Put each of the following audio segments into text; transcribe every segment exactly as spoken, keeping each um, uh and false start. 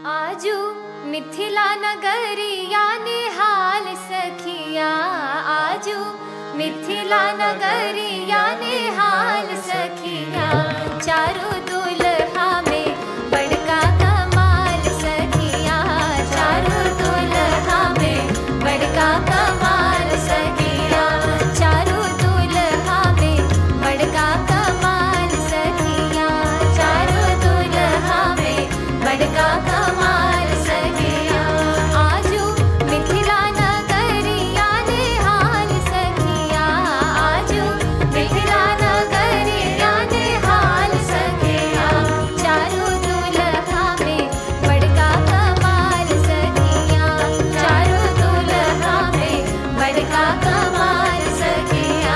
आजू मिथिला नगरिया निहाल सखिया, आजू मिथिला नगरिया निहाल सखिया। चारों दुल्हा में बड़का कमाल सखिया, चारों दुल्हा में बड़का कमाल सखिया, चारों दुल्हा में बड़का कमाल सखिया, चारों दुल्हा में बड़का कमाल सखिया। आजू मिथिला नगरिया निहाल सखिया, आजू मिथिला नगरिया निहाल सखिया। चारों दुल्हा में बड़का कमाल सखिया, चारों दुल्हा में बड़का कमाल सखिया।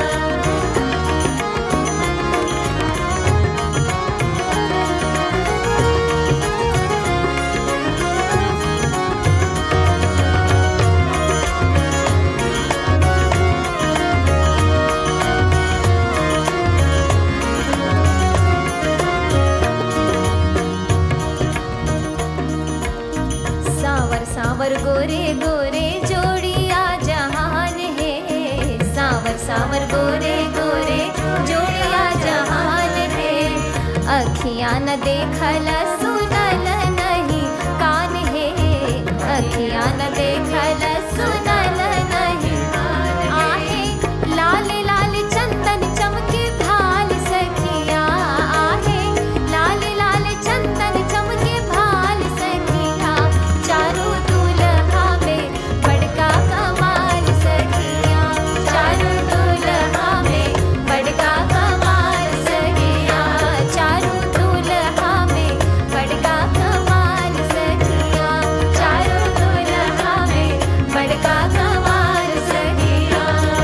सावर सावर गोरे गोरे जोड़िया जहान है, सावर सावर गोरे गोरे जोड़िया जहान है। अखियाँ न देखल सुनल नहीं कान है, अखियाँ न देखल सुनल नहीं आहे। लाल लाल चंदन चमके भाल सखिया, आहे लाल लाल चंदन चमके भाल सखिया। चारों दुल्हा में बड़का कमाल सखिया, चारों दुल्हा में बड़का कमाल सखिया, चारों दुल्हा में बड़का कमाल सखिया, चारों दुल्हा में बड़का कमाल सखिया।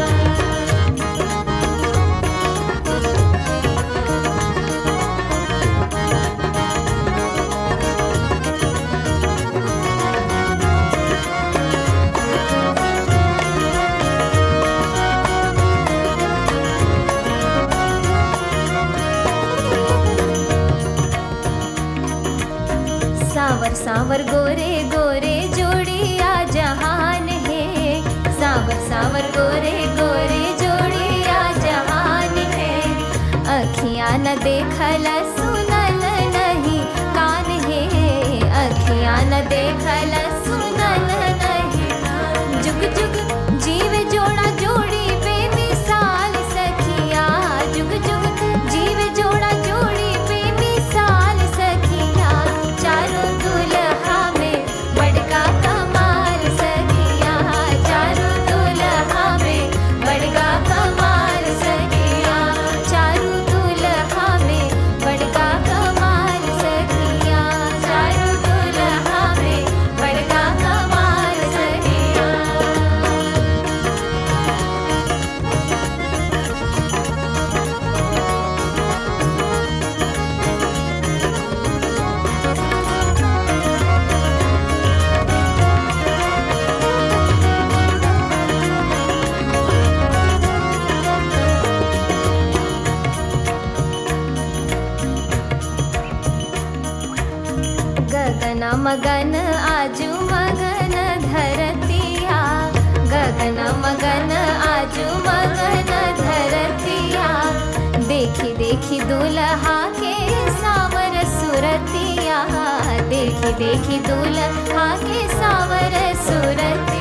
सावर सावर गोरे गोरे जोड़िया जहान है, सावर सावर गोरे गोरे जोड़िया जहान है। अखियाँ न देखल सुनल नहीं कान है, अखियाँ न देखल सुनल नहीं। जुग जुग जीव जोड़ा जोड़ी बेमिसाल सखिया, जुग जुग जीव जोड़ा जोड़ी बेमिसाल सखिया। चारों दुल्हा में बड़का कमाल सखिया, चारों दुल्हा में बड़का कमाल सखिया, चारों दुल्हा में बड़का कमाल सखिया, चारों दुल्हा में बड़का कमाल सखिया। गगन मगन आजू मगन धरतिया, गगन मगन आजू मगन धरतिया। देखी देखी दुल्हा के सावर सुरतिया, देखी देखी दुल्हा के सावर सुरतिया।